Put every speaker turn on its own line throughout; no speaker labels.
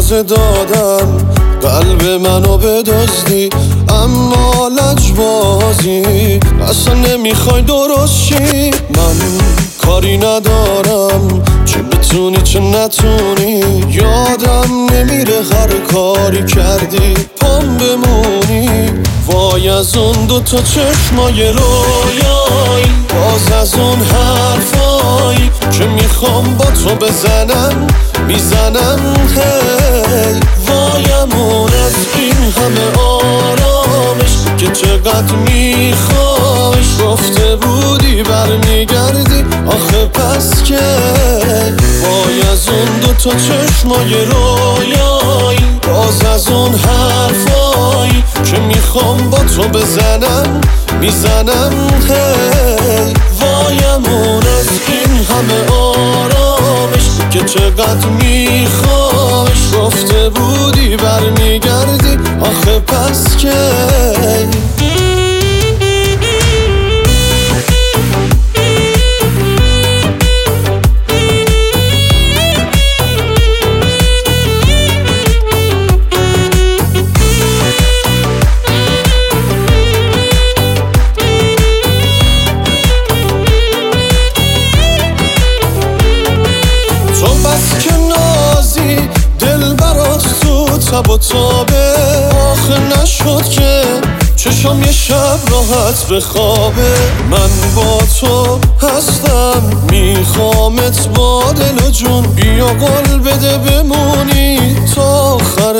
روزه دادم قلب منو بدزدی، اما لجبازی اصلا نمیخوای درست شی. من کاری ندارم، چه بتونی چه نتونی، یادم نمیره هر کاری کردی پام بمونی. وای از اون دوتا چشمای رویایی، باز از اون حرفایی که میخوام با تو بزنم میزنم. هی وایمون از این همه آرامش که چقدر میخوایش، گفته بودی برمیگردی آخه پس که. وای از اون دوتا چشمای رویایی، باز از اون حرفایی که میخوام با تو بزنم میزنم. هی وایمون از این همه آرامش که چقدر میخوایش، گفته بودی برمیگردی آخه پس که. تب و تابه آخه نشد که چشم یه شب راحت بخوابه. من با تو هستم میخوامت با دل و جون، بیا قول بده بمونی تا آخر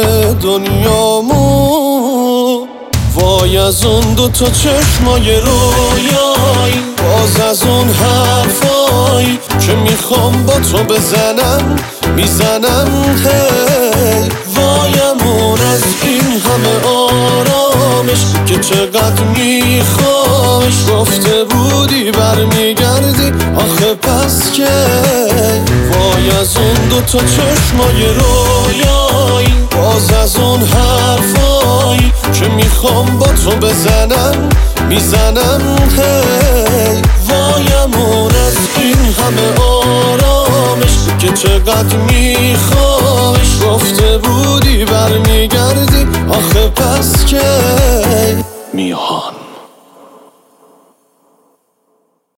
دنیامو. وای از اون دوتا چشمای رویایی، باز از اون حرفایی که میخوام با تو بزنم میزنم. هی وایمون از این همه آرامش که چقدر میخوایش، گفته بودی برمیگردی آخه پس که. وای از اون دوتا چشمای رویایی، باز از اون حرفایی که میخوام با تو بزنم میزنم. هی وایمون از این همه آرامش که چقدر میخوایش، گفته بودی برمیگردی آخه پس که. میهان